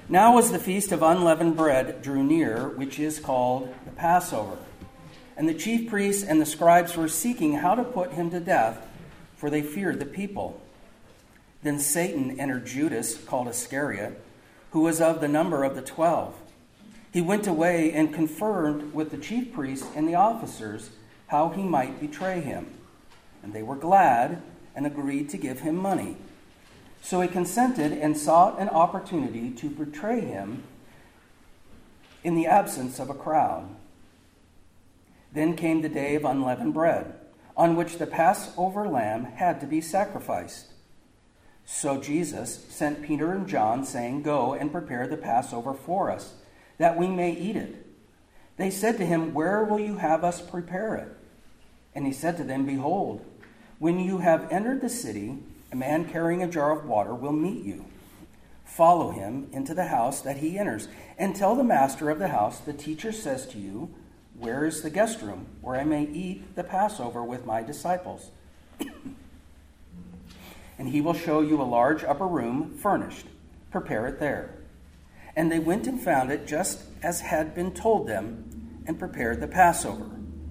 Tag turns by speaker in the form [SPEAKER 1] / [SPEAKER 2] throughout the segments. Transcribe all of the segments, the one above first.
[SPEAKER 1] Now as the feast of unleavened bread drew near, which is called the Passover, and the chief priests and the scribes were seeking how to put him to death, for they feared the people. Then Satan entered Judas, called Iscariot, who was of the number of the 12. He went away and conferred with the chief priests and the officers how he might betray him. And they were glad and agreed to give him money. So he consented and sought an opportunity to betray him in the absence of a crowd. Then came the day of unleavened bread, on which the Passover lamb had to be sacrificed. So Jesus sent Peter and John, saying, "Go and prepare the Passover for us, that we may eat it." They said to him, "Where will you have us prepare it?" And he said to them, "Behold, when you have entered the city, a man carrying a jar of water will meet you. Follow him into the house that he enters, and tell the master of the house, 'The teacher says to you, where is the guest room, where I may eat the Passover with my disciples?' And he will show you a large upper room furnished. Prepare it there." And they went and found it just as had been told them, and prepared the Passover.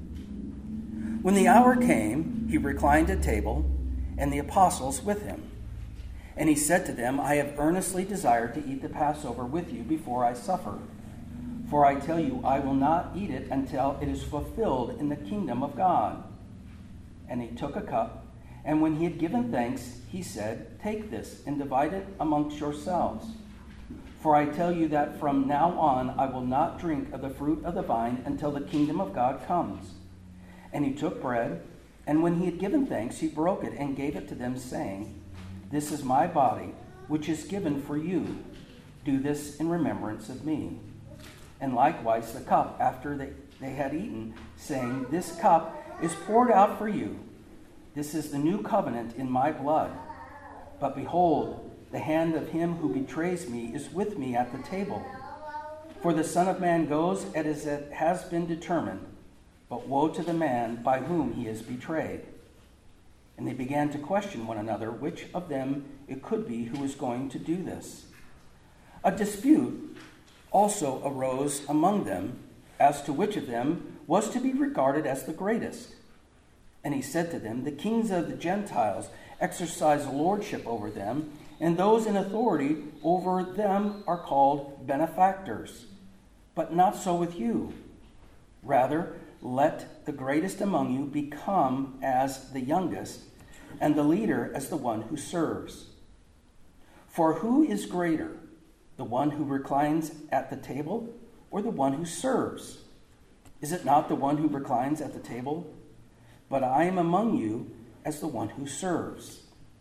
[SPEAKER 1] When the hour came, he reclined at table, and the apostles with him. And he said to them, "I have earnestly desired to eat the Passover with you before I suffer. For I tell you, I will not eat it until it is fulfilled in the kingdom of God." And he took a cup, and when he had given thanks, he said, "Take this and divide it amongst yourselves. For I tell you that from now on I will not drink of the fruit of the vine until the kingdom of God comes." And he took bread, and when he had given thanks, he broke it and gave it to them, saying, "This is my body, which is given for you. Do this in remembrance of me." And likewise the cup after they had eaten, saying, "This cup is poured out for you. This is the new covenant in my blood. But behold, the hand of him who betrays me is with me at the table. For the Son of Man goes as it has been determined, but woe to the man by whom he is betrayed." And they began to question one another which of them it could be who was going to do this. A dispute also arose among them as to which of them was to be regarded as the greatest. And he said to them, "The kings of the Gentiles exercise lordship over them, and those in authority over them are called benefactors. But not so with you. Rather, let the greatest among you become as the youngest, and the leader as the one who serves. For who is greater, the one who reclines at the table or the one who serves? Is it not the one who reclines at the table? But I am among you as the one who serves.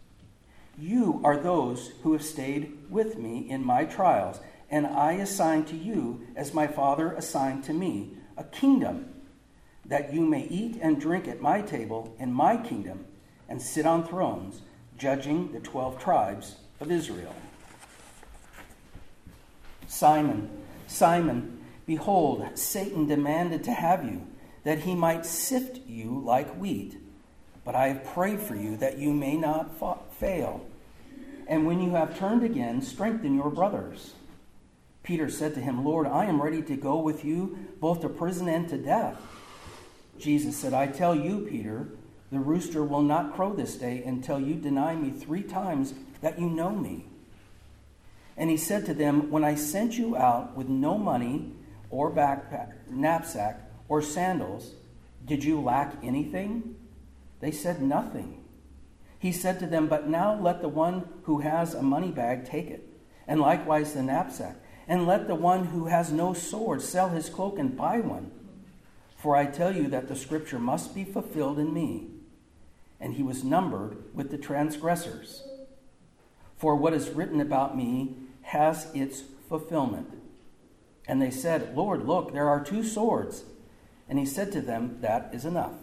[SPEAKER 1] You are those who have stayed with me in my trials, and I assign to you, as my Father assigned to me, a kingdom, that you may eat and drink at my table in my kingdom, and sit on thrones, judging the 12 tribes of Israel. Simon, Simon, behold, Satan demanded to have you, that he might sift you like wheat. But I have prayed for you that you may not fail. And when you have turned again, strengthen your brothers." Peter said to him, "Lord, I am ready to go with you both to prison and to death." Jesus said, "I tell you, Peter, the rooster will not crow this day until you deny me 3 times that you know me." And he said to them, "When I sent you out with no money or backpack, knapsack, or sandals, did you lack anything?" They said, "Nothing." He said to them, "But now let the one who has a money bag take it, and likewise the knapsack, and let the one who has no sword sell his cloak and buy one. For I tell you that the scripture must be fulfilled in me." And he was numbered with the transgressors. For what is written about me has its fulfillment. And they said, "Lord, look, there are 2 swords. And he said to them, "That is enough."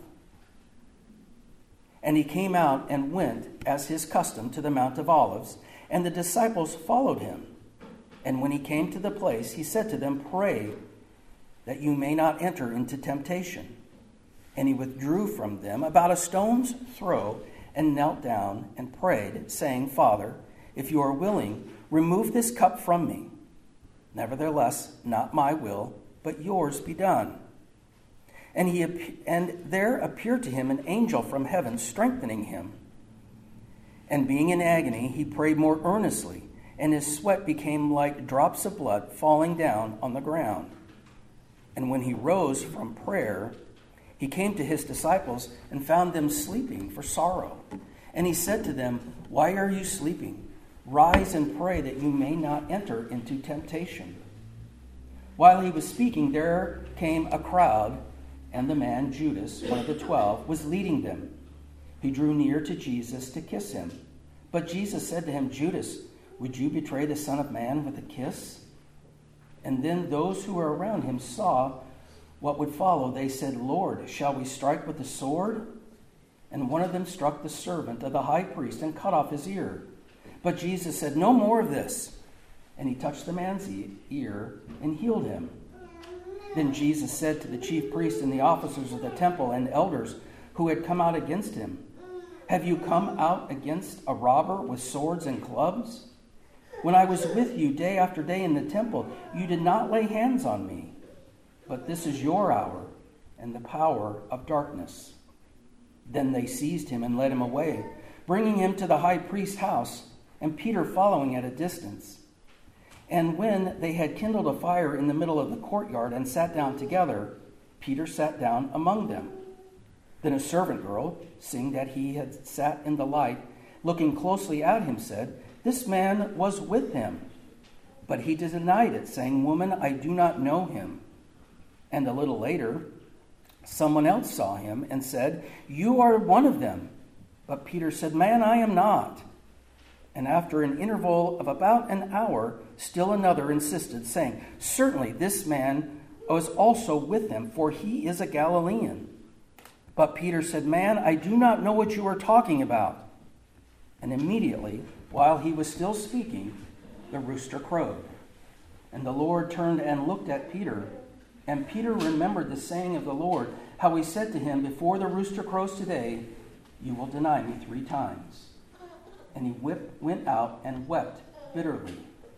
[SPEAKER 1] And he came out and went, as his custom, to the Mount of Olives, and the disciples followed him. And when he came to the place, he said to them, "Pray that you may not enter into temptation." And he withdrew from them about a stone's throw, and knelt down and prayed, saying, "Father, if you are willing, remove this cup from me. Nevertheless, not my will, but yours be done. And there appeared to him an angel from heaven, strengthening him. And being in agony, he prayed more earnestly, and his sweat became like drops of blood falling down on the ground. And when he rose from prayer, he came to his disciples and found them sleeping for sorrow. And he said to them, "Why are you sleeping? Rise and pray that you may not enter into temptation." While he was speaking, there came a crowd, and the man, Judas, one of the 12, was leading them. He drew near to Jesus to kiss him. But Jesus said to him, "Judas, would you betray the Son of Man with a kiss?" And then those who were around him saw what would follow. They said, "Lord, shall we strike with the sword?" And one of them struck the servant of the high priest and cut off his ear. But Jesus said, "No more of this." And he touched the man's ear and healed him. Then Jesus said to the chief priests and the officers of the temple and elders who had come out against him, "Have you come out against a robber with swords and clubs? When I was with you day after day in the temple, you did not lay hands on me. But this is your hour and the power of darkness." Then they seized him and led him away, bringing him to the high priest's house, and Peter following at a distance. And when they had kindled a fire in the middle of the courtyard and sat down together, Peter sat down among them. Then a servant girl, seeing that he had sat in the light, looking closely at him, said, "This man was with him." But he denied it, saying, "Woman, I do not know him." And a little later, someone else saw him and said, "You are one of them." But Peter said, "Man, I am not." And after an interval of about an hour, still another insisted, saying, "Certainly this man was also with them, for he is a Galilean." But Peter said, "Man, I do not know what you are talking about." And immediately, while he was still speaking, the rooster crowed. And the Lord turned and looked at Peter. And Peter remembered the saying of the Lord, how he said to him, "Before the rooster crows today, you will deny me 3 times." And he went out and wept bitterly.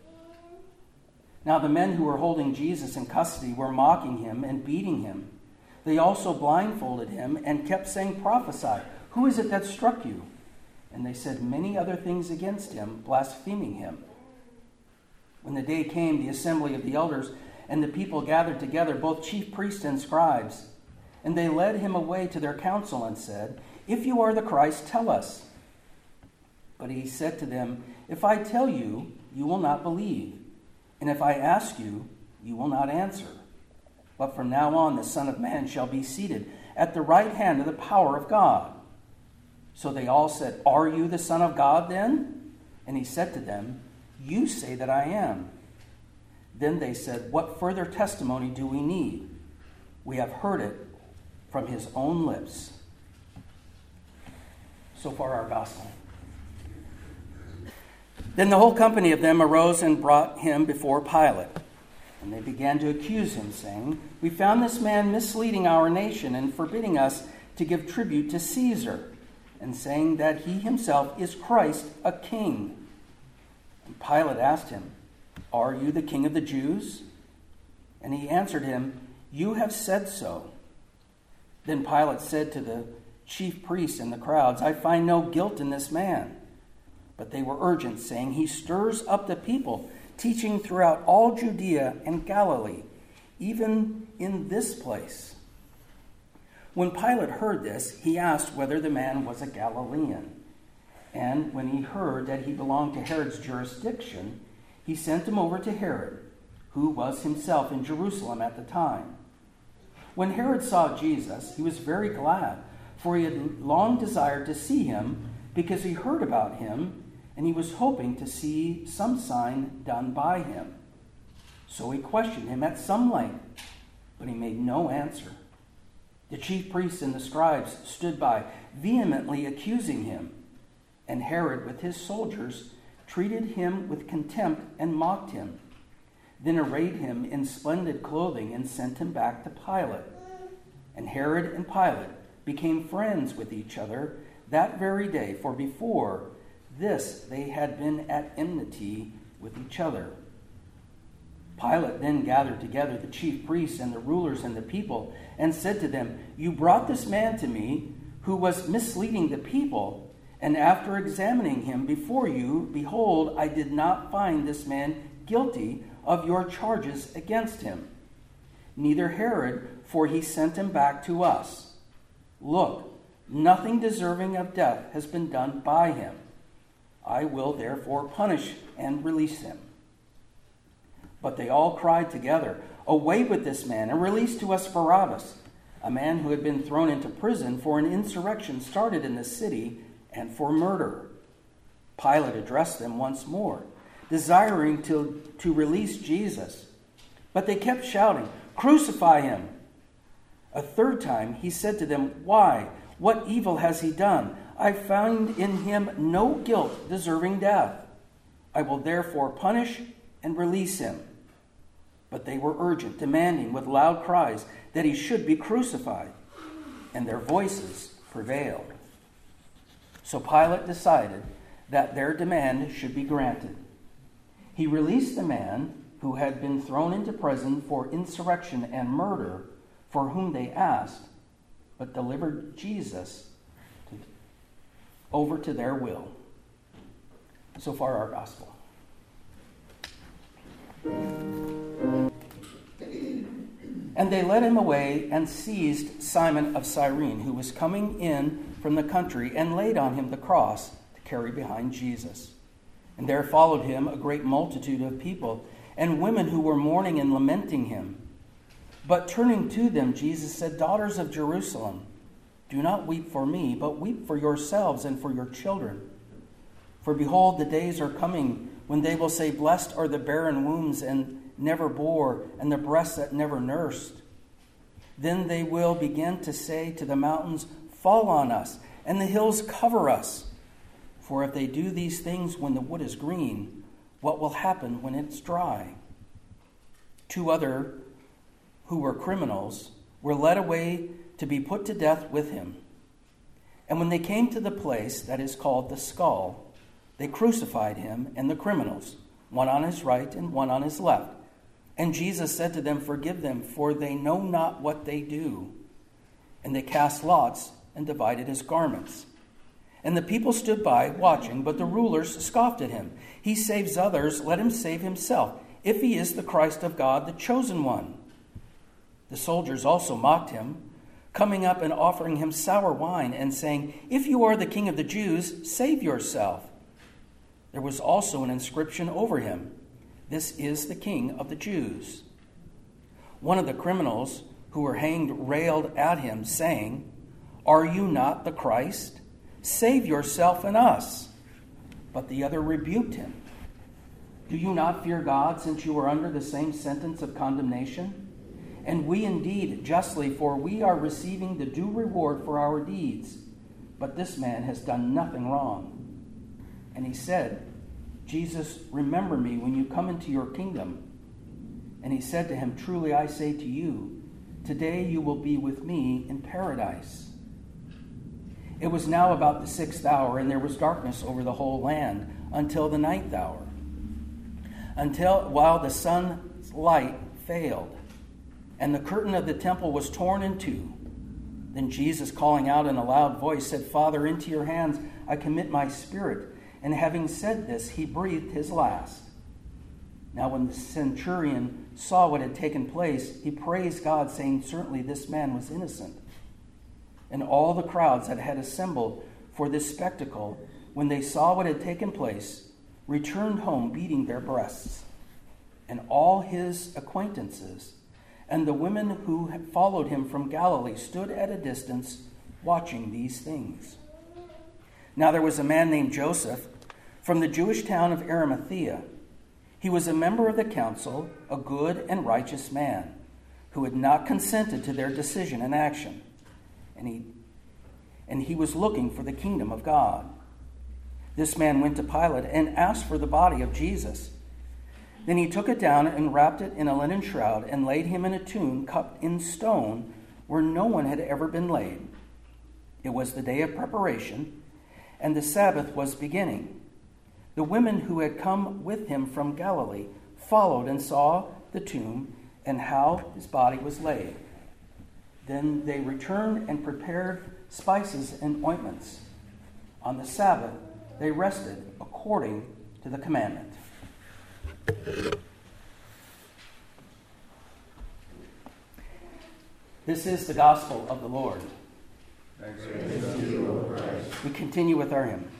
[SPEAKER 1] Now the men who were holding Jesus in custody were mocking him and beating him. They also blindfolded him and kept saying, "Prophesy, who is it that struck you?" And they said many other things against him, blaspheming him. When the day came, the assembly of the elders and the people gathered together, both chief priests and scribes. And they led him away to their council and said, "If you are the Christ, tell us." But he said to them, "If I tell you, you will not believe. And if I ask you, you will not answer. But from now on, the Son of Man shall be seated at the right hand of the power of God." So they all said, "Are you the Son of God then?" And he said to them, "You say that I am." Then they said, "What further testimony do we need? We have heard it from his own lips." So far our gospel. Then the whole company of them arose and brought him before Pilate. And they began to accuse him, saying, "We found this man misleading our nation and forbidding us to give tribute to Caesar, and saying that he himself is Christ, a king." And Pilate asked him, "Are you the king of the Jews?" And he answered him, "You have said so." Then Pilate said to the chief priests and the crowds, "I find no guilt in this man." But they were urgent, saying, "He stirs up the people, teaching throughout all Judea and Galilee, even in this place." When Pilate heard this, he asked whether the man was a Galilean. And when he heard that he belonged to Herod's jurisdiction, he sent him over to Herod, who was himself in Jerusalem at the time. When Herod saw Jesus, he was very glad, for he had long desired to see him, because he heard about him, and he was hoping to see some sign done by him. So he questioned him at some length, but he made no answer. The chief priests and the scribes stood by, vehemently accusing him, and Herod with his soldiers treated him with contempt and mocked him, then arrayed him in splendid clothing and sent him back to Pilate. And Herod and Pilate became friends with each other that very day, for before this they had been at enmity with each other. Pilate then gathered together the chief priests and the rulers and the people and said to them, "You brought this man to me who was misleading the people, and after examining him before you, behold, I did not find this man guilty of your charges against him. Neither Herod, for he sent him back to us. Look, nothing deserving of death has been done by him. I will therefore punish and release him." But they all cried together, "Away with this man, and release to us Barabbas," a man who had been thrown into prison for an insurrection started in the city and for murder. Pilate addressed them once more, desiring to release Jesus. But they kept shouting, "Crucify him!" A third time he said to them, "Why? What evil has he done? I found in him no guilt deserving death. I will therefore punish and release him." But they were urgent, demanding with loud cries that he should be crucified, and their voices prevailed. So Pilate decided that their demand should be granted. He released the man who had been thrown into prison for insurrection and murder, for whom they asked, but delivered Jesus over to their will. So far, our gospel. And they led him away and seized Simon of Cyrene, who was coming in from the country, and laid on him the cross to carry behind Jesus. And there followed him a great multitude of people, and women who were mourning and lamenting him. But turning to them, Jesus said, "Daughters of Jerusalem, do not weep for me, but weep for yourselves and for your children. For behold, the days are coming when they will say, 'Blessed are the barren wombs and never bore, and the breasts that never nursed.' Then they will begin to say to the mountains, 'Fall on us,' and the hills, 'Cover us.' For if they do these things when the wood is green, what will happen when it's dry?" 2 other who were criminals were led away to be put to death with him. And when they came to the place that is called the Skull, they crucified him and the criminals, one on his right and one on his left. And Jesus said to them, "Forgive them, for they know not what they do." And they cast lots and divided his garments. And the people stood by, watching, but the rulers scoffed at him. "He saves others, let him save himself, if he is the Christ of God, the chosen one." The soldiers also mocked him, coming up and offering him sour wine, and saying, "If you are the king of the Jews, save yourself." There was also an inscription over him, "This is the King of the Jews." One of the criminals who were hanged railed at him, saying, "Are you not the Christ? Save yourself and us." But the other rebuked him. "Do you not fear God, since you are under the same sentence of condemnation? And we indeed justly, for we are receiving the due reward for our deeds. But this man has done nothing wrong." And he said, "Jesus, remember me when you come into your kingdom." And he said to him, "Truly I say to you, today you will be with me in paradise." It was now about the 6th hour, and there was darkness over the whole land until the 9th hour, while the sun's light failed, and the curtain of the temple was torn in two. Then Jesus, calling out in a loud voice, said, "Father, into your hands I commit my spirit." And having said this, he breathed his last. Now when the centurion saw what had taken place, he praised God, saying, "Certainly this man was innocent." And all the crowds that had assembled for this spectacle, when they saw what had taken place, returned home beating their breasts. And all his acquaintances and the women who had followed him from Galilee stood at a distance watching these things. Now there was a man named Joseph from the Jewish town of Arimathea. He was a member of the council, a good and righteous man, who had not consented to their decision and action. And he was looking for the kingdom of God. This man went to Pilate and asked for the body of Jesus. Then he took it down and wrapped it in a linen shroud and laid him in a tomb cut in stone where no one had ever been laid. It was the day of preparation, and the Sabbath was beginning. The women who had come with him from Galilee followed and saw the tomb and how his body was laid. Then they returned and prepared spices and ointments. On the Sabbath, they rested according to the commandment. This is the gospel of the Lord.
[SPEAKER 2] Thanks be to you, O Christ.
[SPEAKER 1] We continue with our hymn.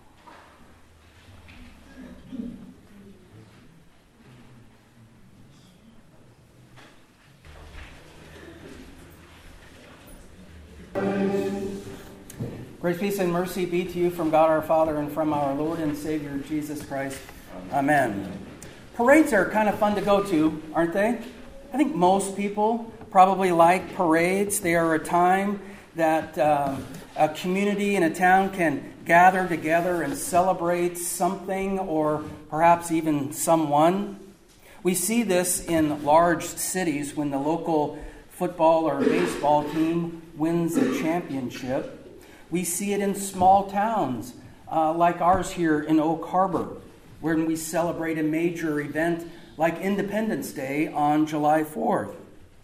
[SPEAKER 1] Grace, peace, and mercy be to you from God our Father and from our Lord and Savior Jesus Christ. Amen. Parades are kind of fun to go to, aren't they? I think most people probably like parades. They are a time that a community and a town can gather together and celebrate something or perhaps even someone. We see this in large cities when the local football or baseball team wins a championship. We see it in small towns like ours here in Oak Harbor, when we celebrate a major event like Independence Day on July 4th.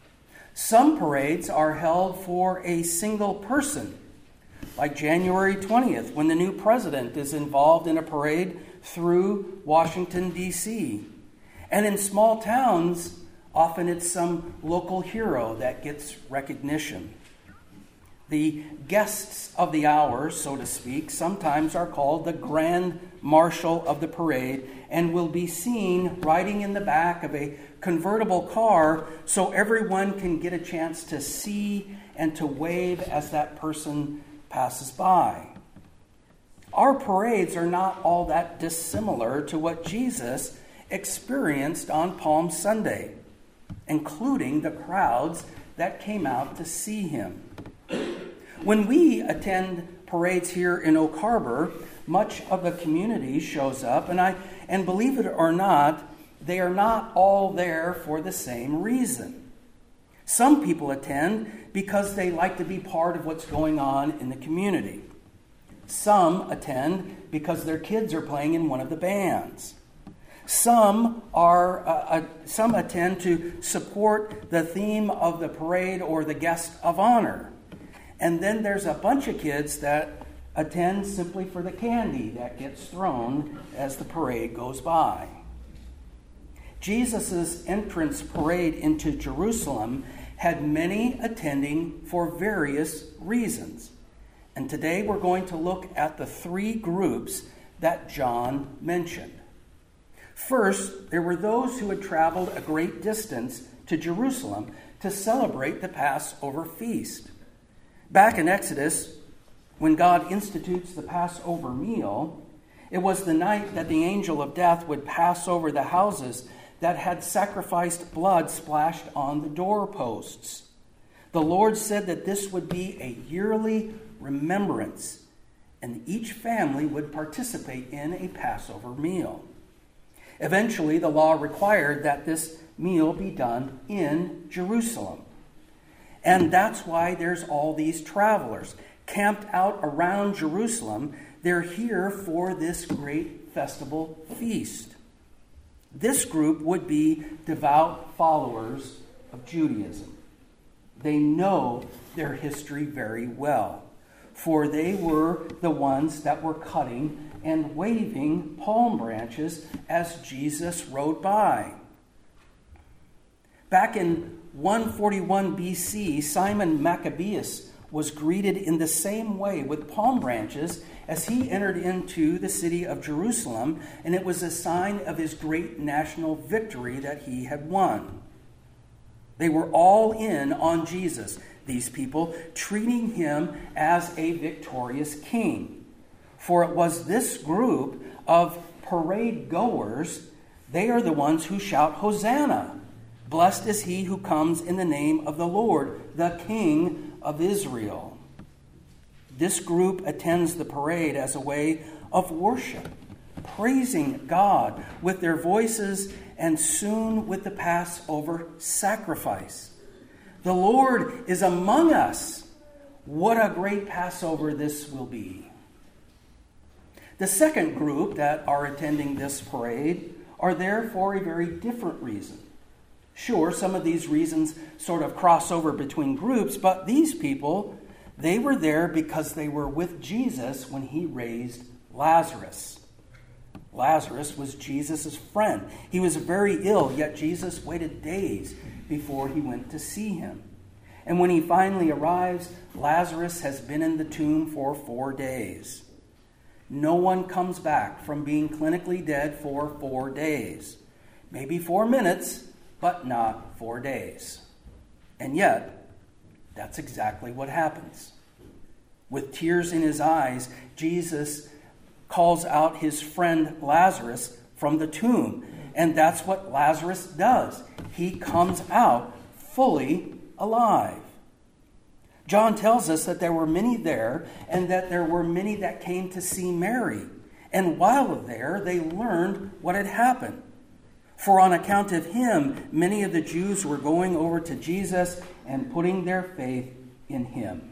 [SPEAKER 1] Some parades are held for a single person, like January 20th, when the new president is involved in a parade through Washington, D.C. And in small towns, often it's some local hero that gets recognition. The guests of the hour, so to speak, sometimes are called the Grand Marshal of the parade and will be seen riding in the back of a convertible car so everyone can get a chance to see and to wave as that person passes by. Our parades are not all that dissimilar to what Jesus experienced on Palm Sunday, including the crowds that came out to see him. When we attend parades here in Oak Harbor, much of the community shows up, and believe it or not, they are not all there for the same reason. Some people attend because they like to be part of what's going on in the community. Some attend because their kids are playing in one of the bands. Some attend to support the theme of the parade or the guest of honor. And then there's a bunch of kids that attend simply for the candy that gets thrown as the parade goes by. Jesus' entrance parade into Jerusalem had many attending for various reasons. And today we're going to look at the three groups that John mentioned. First, there were those who had traveled a great distance to Jerusalem to celebrate the Passover feast. Back in Exodus, when God institutes the Passover meal, it was the night that the angel of death would pass over the houses that had sacrificed blood splashed on the doorposts. The Lord said that this would be a yearly remembrance, and each family would participate in a Passover meal. Eventually, the law required that this meal be done in Jerusalem. And that's why there's all these travelers camped out around Jerusalem. They're here for this great festival feast. This group would be devout followers of Judaism. They know their history very well, for they were the ones that were cutting and waving palm branches as Jesus rode by. Back in 141 BC, Simon Maccabeus was greeted in the same way with palm branches as he entered into the city of Jerusalem, and it was a sign of his great national victory that he had won. They were all in on Jesus, these people, treating him as a victorious king. For it was this group of parade goers, they are the ones who shout, "Hosanna! Blessed is he who comes in the name of the Lord, the King of Israel." This group attends the parade as a way of worship, praising God with their voices and soon with the Passover sacrifice. The Lord is among us. What a great Passover this will be. The second group that are attending this parade are there for a very different reason. Sure, some of these reasons sort of cross over between groups, but these people, they were there because they were with Jesus when he raised Lazarus. Lazarus was Jesus' friend. He was very ill, yet Jesus waited days before he went to see him. And when he finally arrives, Lazarus has been in the tomb for 4 days. No one comes back from being clinically dead for 4 days. Maybe 4 minutes, but not 4 days. And yet, that's exactly what happens. With tears in his eyes, Jesus calls out his friend Lazarus from the tomb. And that's what Lazarus does. He comes out fully alive. John tells us that there were many there, and that there were many that came to see Mary. And while there, they learned what had happened. For on account of him, many of the Jews were going over to Jesus and putting their faith in him.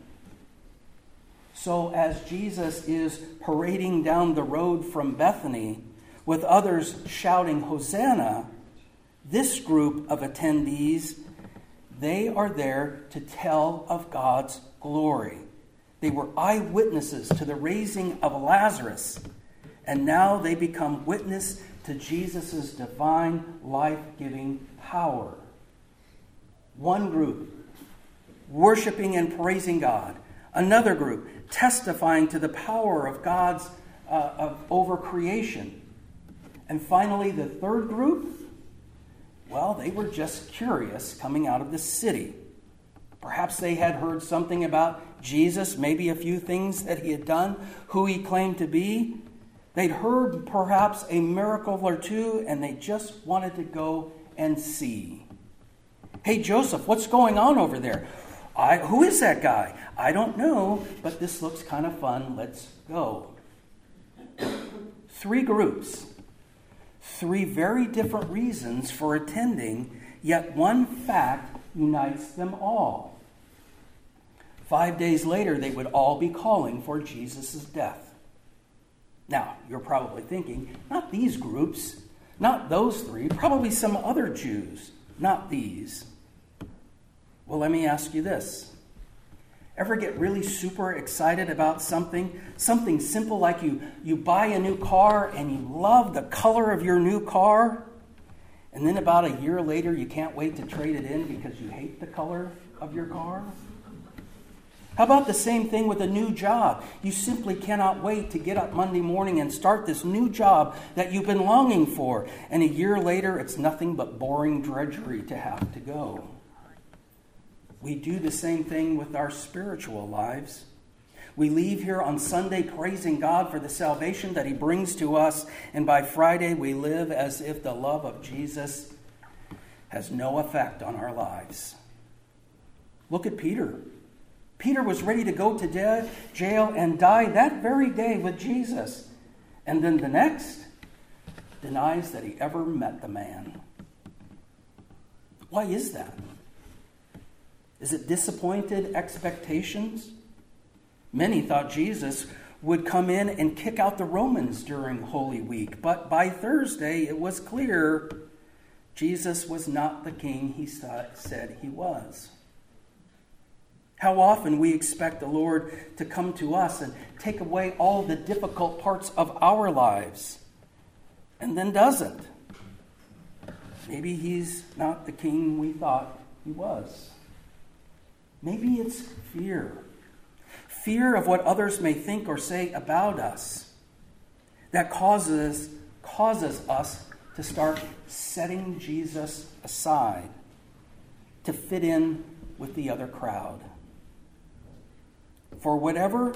[SPEAKER 1] So as Jesus is parading down the road from Bethany, with others shouting, Hosanna, this group of attendees, they are there to tell of God's glory. They were eyewitnesses to the raising of Lazarus, and now they become witness to Jesus' divine, life-giving power. One group worshiping and praising God. Another group testifying to the power of God's over creation. And finally, the third group, well, they were just curious coming out of the city. Perhaps they had heard something about Jesus, maybe a few things that he had done, who he claimed to be. They'd heard perhaps a miracle or two, and they just wanted to go and see. Hey, Joseph, what's going on over there? Who is that guy? I don't know, but this looks kind of fun. Let's go. 3 groups. 3 very different reasons for attending, yet one fact unites them all. 5 days later, they would all be calling for Jesus' death. Now, you're probably thinking, not these groups, not those 3, probably some other Jews, not these. Well, let me ask you this. Ever get really super excited about something simple like you buy a new car and you love the color of your new car, and then about a year later you can't wait to trade it in because you hate the color of your car? How about the same thing with a new job? You simply cannot wait to get up Monday morning and start this new job that you've been longing for, and a year later it's nothing but boring drudgery to have to go. We do the same thing with our spiritual lives. We leave here on Sunday praising God for the salvation that he brings to us, and by Friday we live as if the love of Jesus has no effect on our lives. Look at Peter. Peter was ready to go to jail and die that very day with Jesus, and then the next denies that he ever met the man. Why is that? Is it disappointed expectations? Many thought Jesus would come in and kick out the Romans during Holy Week, but by Thursday it was clear Jesus was not the king he said he was. How often we expect the Lord to come to us and take away all the difficult parts of our lives, and then doesn't. Maybe he's not the king we thought he was. Maybe it's fear. Fear of what others may think or say about us that causes us to start setting Jesus aside to fit in with the other crowd. For whatever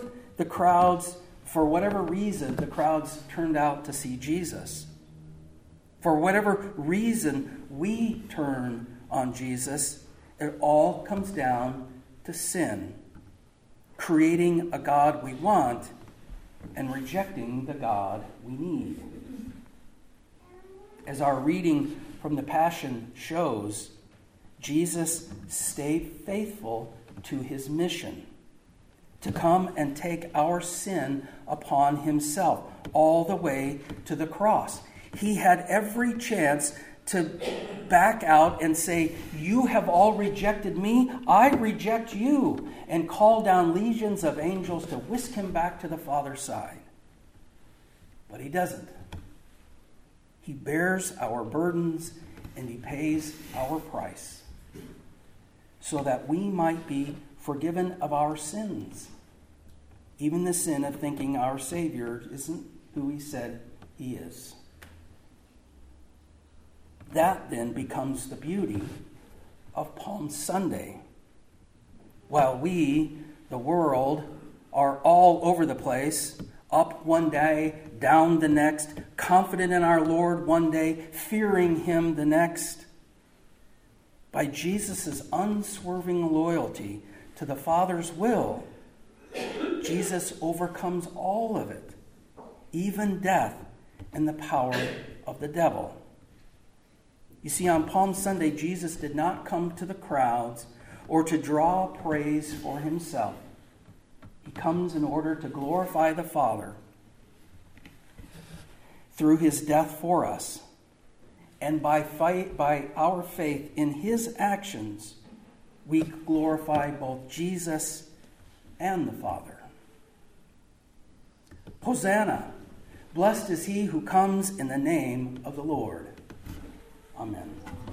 [SPEAKER 1] reason the crowds turned out to see Jesus. For whatever reason we turn on Jesus, it all comes down to sin, creating a God we want and rejecting the God we need. As our reading from the Passion shows, Jesus stayed faithful to his mission to come and take our sin upon himself all the way to the cross. He had every chance to back out and say, you have all rejected me, I reject you, and call down legions of angels to whisk him back to the Father's side. But he doesn't. He bears our burdens and he pays our price so that we might be forgiven of our sins, even the sin of thinking our Savior isn't who he said he is. That then becomes the beauty of Palm Sunday. While we, the world, are all over the place, up one day, down the next, confident in our Lord one day, fearing him the next, by Jesus' unswerving loyalty to the Father's will, Jesus overcomes all of it, even death and the power of the devil. You see, on Palm Sunday, Jesus did not come to the crowds or to draw praise for himself. He comes in order to glorify the Father through his death for us. And by our faith in his actions, we glorify both Jesus and the Father. Hosanna! Blessed is he who comes in the name of the Lord. Amen.